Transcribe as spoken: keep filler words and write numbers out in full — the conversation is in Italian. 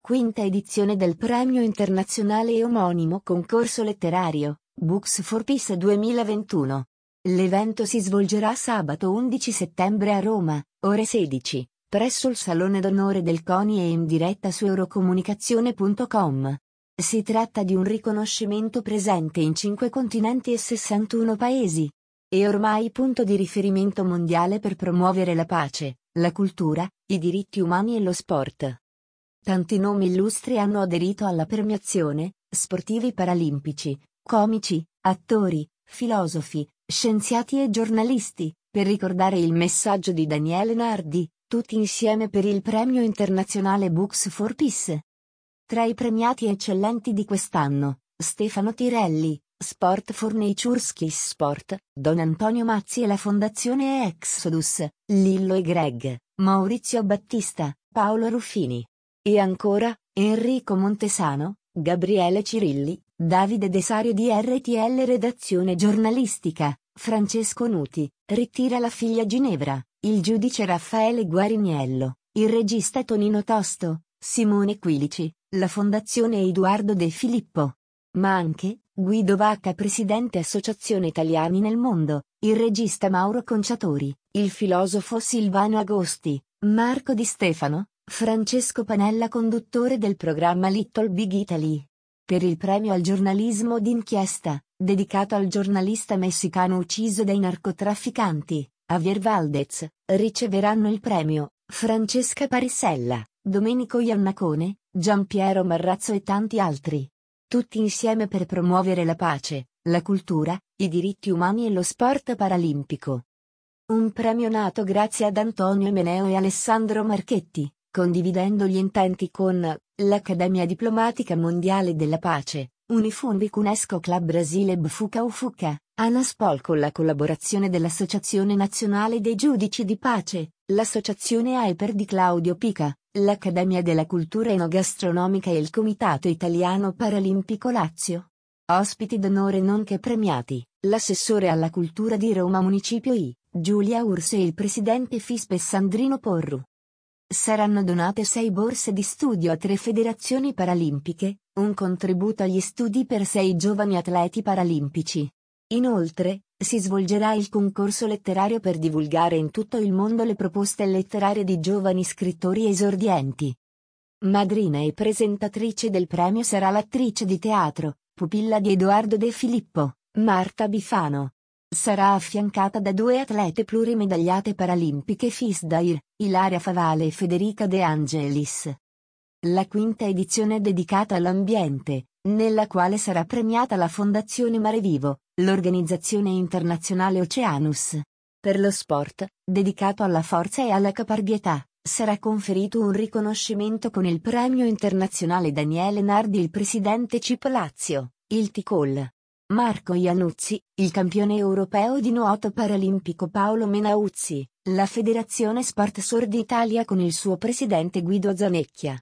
Quinta edizione del premio internazionale e omonimo concorso letterario, Books for Peace duemilaventuno. L'evento si svolgerà sabato undici settembre a Roma, ore sedici, presso il Salone d'Onore del CONI e in diretta su eurocomunicazione punto com. Si tratta di un riconoscimento presente in cinque continenti e sessantuno paesi. E ormai punto di riferimento mondiale per promuovere la pace, la cultura, i diritti umani e lo sport. Tanti nomi illustri hanno aderito alla premiazione: sportivi paralimpici, comici, attori, filosofi, scienziati e giornalisti, per ricordare il messaggio di Daniele Nardi, tutti insieme per il premio internazionale Books for Peace. Tra i premiati eccellenti di quest'anno, Stefano Tirelli, Sport for Nature's Kiss Sport, Don Antonio Mazzi e la Fondazione Exodus, Lillo e Greg, Maurizio Battista, Paolo Ruffini. E ancora, Enrico Montesano, Gabriele Cirilli, Davide Desario di R T L Redazione Giornalistica, Francesco Nuti, Ritira la figlia Ginevra, il giudice Raffaele Guariniello, il regista Tonino Tosto, Simone Quilici, la Fondazione Edoardo De Filippo. Ma anche Guido Vacca, presidente Associazione Italiani nel Mondo, il regista Mauro Conciatori, il filosofo Silvano Agosti, Marco Di Stefano, Francesco Panella, conduttore del programma Little Big Italy. Per il premio al giornalismo d'inchiesta, dedicato al giornalista messicano ucciso dai narcotrafficanti, Javier Valdez, riceveranno il premio Francesca Parisella, Domenico Iannacone, Giampiero Marrazzo e tanti altri. Tutti insieme per promuovere la pace, la cultura, i diritti umani e lo sport paralimpico. Un premio nato grazie ad Antonio Meneo e Alessandro Marchetti, condividendo gli intenti con l'Accademia Diplomatica Mondiale della Pace, Unifunvic UNESCO Club Brasile Bfuca Ufuca, Anaspol con la collaborazione dell'Associazione Nazionale dei Giudici di Pace, l'Associazione Hyper di Claudio Pica, l'Accademia della Cultura Enogastronomica e il Comitato Italiano Paralimpico Lazio. Ospiti d'onore nonché premiati, l'assessore alla cultura di Roma Municipio I, Giulia Urso e il presidente FISPE Sandrino Porru. Saranno donate sei borse di studio a tre federazioni paralimpiche, un contributo agli studi per sei giovani atleti paralimpici. Inoltre, si svolgerà il concorso letterario per divulgare in tutto il mondo le proposte letterarie di giovani scrittori esordienti. Madrina e presentatrice del premio sarà l'attrice di teatro, pupilla di Edoardo De Filippo, Marta Bifano. Sarà affiancata da due atlete plurimedagliate paralimpiche FISDAIR, Ilaria Favale e Federica De Angelis. La quinta edizione è dedicata all'ambiente, nella quale sarà premiata la Fondazione Mare Vivo, l'organizzazione internazionale Oceanus. Per lo sport, dedicato alla forza e alla caparbietà, sarà conferito un riconoscimento con il premio internazionale Daniele Nardi il presidente C I P Lazio, il Ticol. Marco Iannuzzi, il campione europeo di nuoto paralimpico Paolo Menauzzi, la Federazione Sport Surd Italia con il suo presidente Guido Zanecchia.